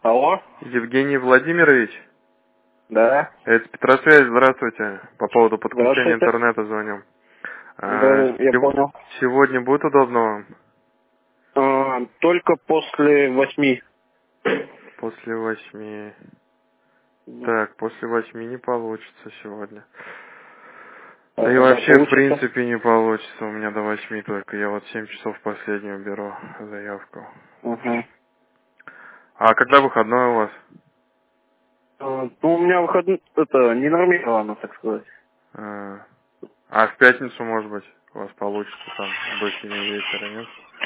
Алло? Евгений Владимирович? Да. Это Петросвязь, здравствуйте. По поводу подключения Здравствуйте. интернета звоню. Да, я понял. Сегодня будет удобно вам? Только после 8. После 8. Так, после 8 не получится сегодня. А Да и когда вообще, в получится? принципе, не получится. У меня до 8 только. Я вот 7 часов последнюю беру заявку. Угу. А когда выходной у вас? Ну, у меня выходной, это не нормировано, так сказать. А в пятницу, может быть, у вас получится там до 7 вечера, нет?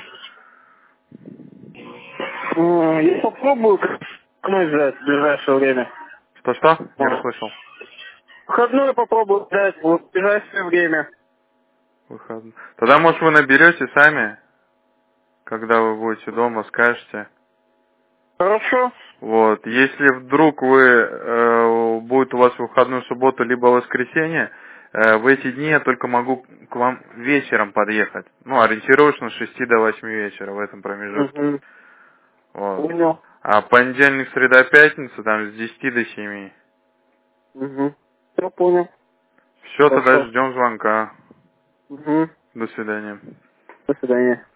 Я попробую выходной взять в ближайшее время. Что-что? Не Вот. расслышал. Выходной попробую взять в ближайшее время. Выходной. Тогда, может, вы наберете сами, когда вы будете дома, скажете. Хорошо? Вот. Если вдруг будет у вас выходную субботу либо воскресенье, в эти дни я только могу к вам вечером подъехать. Ну, ориентировочно с 6 до 8 вечера в этом промежутке. Угу. Вот. Понял. А понедельник, среда, пятница, там с 10 до 7. Угу. Все понял. Все, тогда Хорошо. ждем звонка. Угу. До свидания. До свидания.